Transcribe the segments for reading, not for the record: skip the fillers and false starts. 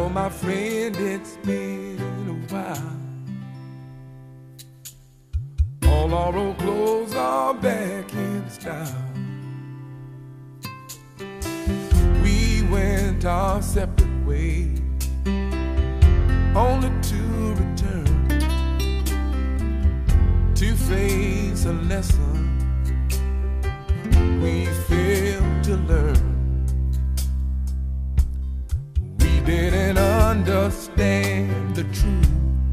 Well, my friend, it's been a while. All our old clothes are back in style. We went our separate ways, only to return to face a lesson we failed to learn. We didn't understand the truth.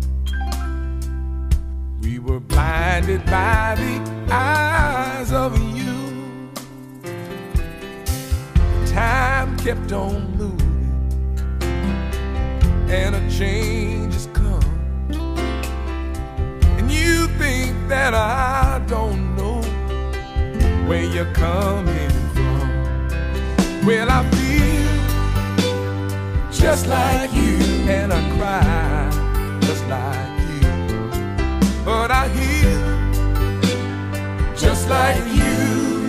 We were blinded by the eyes of you. Time kept on moving, and a change has come. And you think that I don't know where you're coming from. Well, I feel just like you, and I cry just like you. But I hear just like you,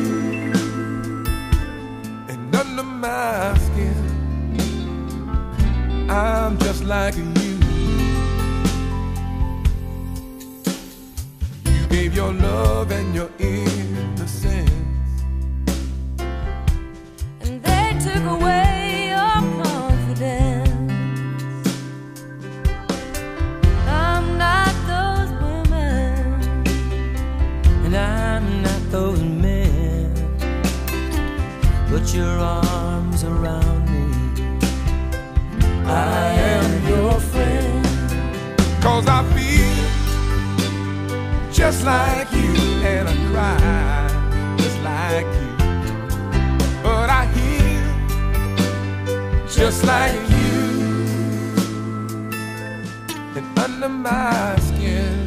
and under my skin I'm just like you. You gave your love and your innocence, and they took away your confidence. I'm not those women, and I'm not those men, but your arms around me, I am your friend. 'Cause I feel just like you, and I cry just like you. But I hear just like you, and under my skin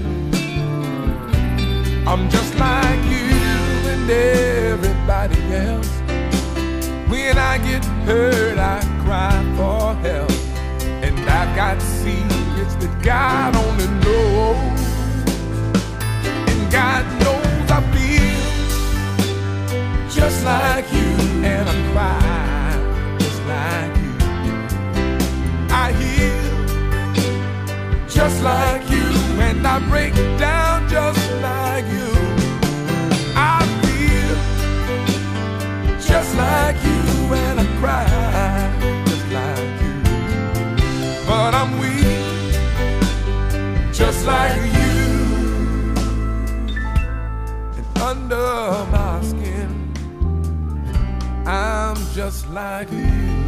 I'm just like you and everybody else. When I get hurt, I cry for help, and I've got secrets that God only knows. And God knows I feel just like you, and I cry just like you. I hear just like you, and I break down just like you. I feel just like you, and I cry just like you. But I'm weak just like you, and under my skin I'm just like you.